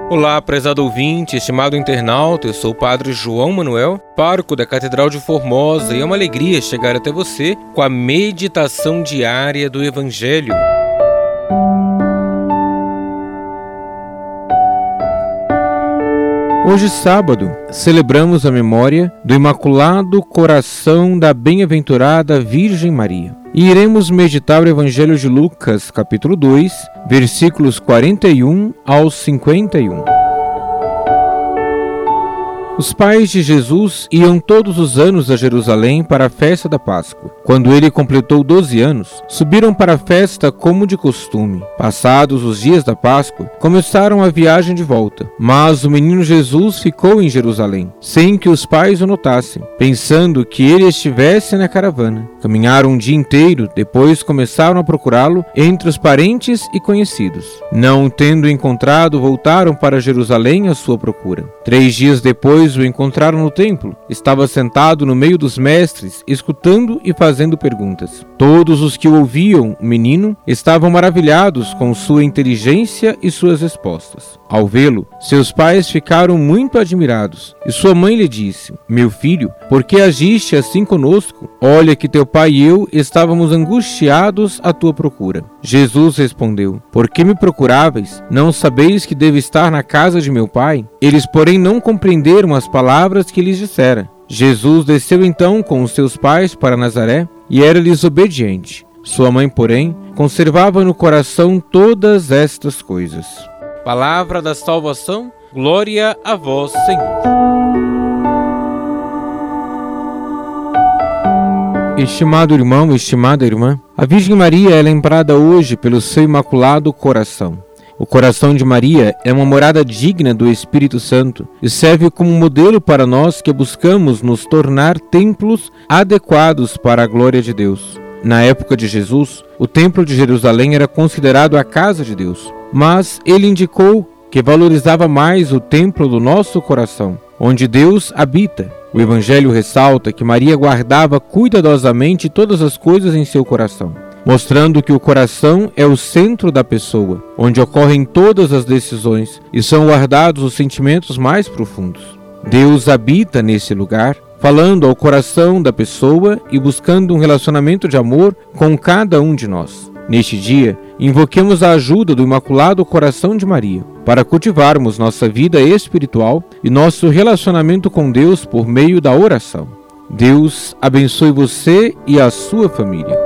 Olá, prezado ouvinte, estimado internauta, eu sou o Padre João Manuel, pároco da Catedral de Formosa, e é uma alegria chegar até você com a meditação diária do Evangelho. Hoje, sábado, celebramos a memória do Imaculado Coração da Bem-aventurada Virgem Maria. E iremos meditar o Evangelho de Lucas, capítulo 2, versículos 41 ao 51. Os pais de Jesus iam todos os anos a Jerusalém para a festa da Páscoa. Quando ele completou 12 anos, subiram para a festa como de costume. Passados os dias da Páscoa, começaram a viagem de volta. Mas o menino Jesus ficou em Jerusalém, sem que os pais o notassem, pensando que ele estivesse na caravana. Caminharam um dia inteiro, depois começaram a procurá-lo entre os parentes e conhecidos. Não tendo encontrado, voltaram para Jerusalém à sua procura. 3 dias depois, o encontraram no templo. Estava sentado no meio dos mestres, escutando e fazendo perguntas. Todos os que o ouviam, o menino, estavam maravilhados com sua inteligência e suas respostas. Ao vê-lo, seus pais ficaram muito admirados, e sua mãe lhe disse: "Meu filho, por que agiste assim conosco? Olha que teu pai e eu estávamos angustiados à tua procura." Jesus respondeu: "Por que me procuráveis? Não sabeis que devo estar na casa de meu pai?" Eles, porém, não compreenderam as palavras que lhes dissera. Jesus desceu então com os seus pais para Nazaré e era-lhes obediente. Sua mãe, porém, conservava no coração todas estas coisas. Palavra da salvação, glória a vós, Senhor. Estimado irmão, estimada irmã, a Virgem Maria é lembrada hoje pelo seu imaculado coração. O coração de Maria é uma morada digna do Espírito Santo e serve como modelo para nós que buscamos nos tornar templos adequados para a glória de Deus. Na época de Jesus, o Templo de Jerusalém era considerado a casa de Deus, mas ele indicou que valorizava mais o templo do nosso coração, onde Deus habita. O Evangelho ressalta que Maria guardava cuidadosamente todas as coisas em seu coração, mostrando que o coração é o centro da pessoa, onde ocorrem todas as decisões e são guardados os sentimentos mais profundos. Deus habita nesse lugar, falando ao coração da pessoa e buscando um relacionamento de amor com cada um de nós. Neste dia, invoquemos a ajuda do Imaculado Coração de Maria para cultivarmos nossa vida espiritual e nosso relacionamento com Deus por meio da oração. Deus abençoe você e a sua família.